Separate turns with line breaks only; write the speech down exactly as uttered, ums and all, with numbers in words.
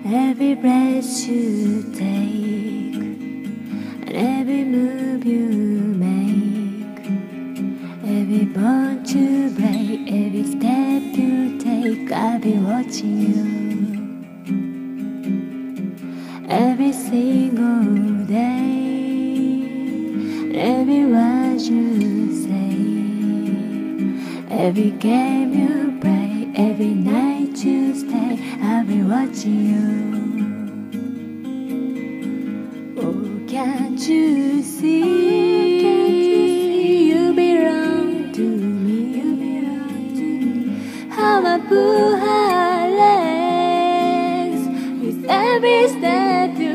Every breath you take, and every move you make, every bond you break, every step you take, I'll be watching you. Every single day, and every word you say, every game you play, every night you stay, I'll be watching you. Oh, can't you see, you belong to me, you belong to me. How I pull her legs with every step you